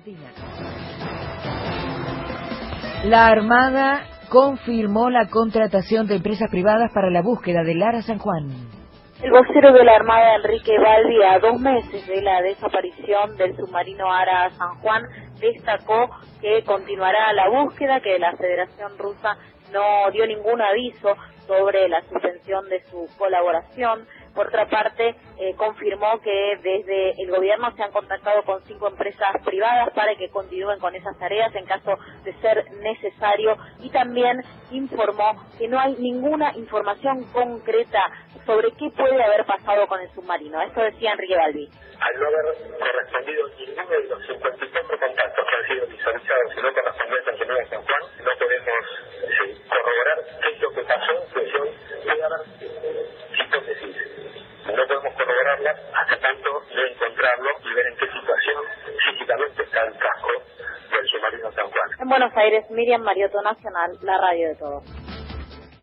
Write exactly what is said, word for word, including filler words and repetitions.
Argentina. La Armada confirmó la contratación de empresas privadas para la búsqueda del Ara San Juan. El vocero de la Armada, Enrique Balbi, a dos meses de la desaparición del submarino Ara San Juan, destacó que continuará la búsqueda, que la Federación Rusa no dio ningún aviso sobre la suspensión de su colaboración. Por otra parte, eh, confirmó que desde el gobierno se han contactado con cinco empresas privadas para que continúen con esas tareas en caso de ser necesario, y también informó que no hay ninguna información concreta sobre qué puede haber pasado con el submarino. Esto decía Enrique Balbi. Al no haber correspondido ninguno de los cincuenta y cuatro contactos que han sido visualizados y no correspondientes al Ara San Juan, no podemos eh, corroborar qué es lo que pasó, que son, puede haber hipótesis. No podemos corroborarlas hasta tanto no encontrarlo y ver en qué situación físicamente está el casco del submarino San Juan. En Buenos Aires, Miriam Mariotto, Nacional, la radio de todos.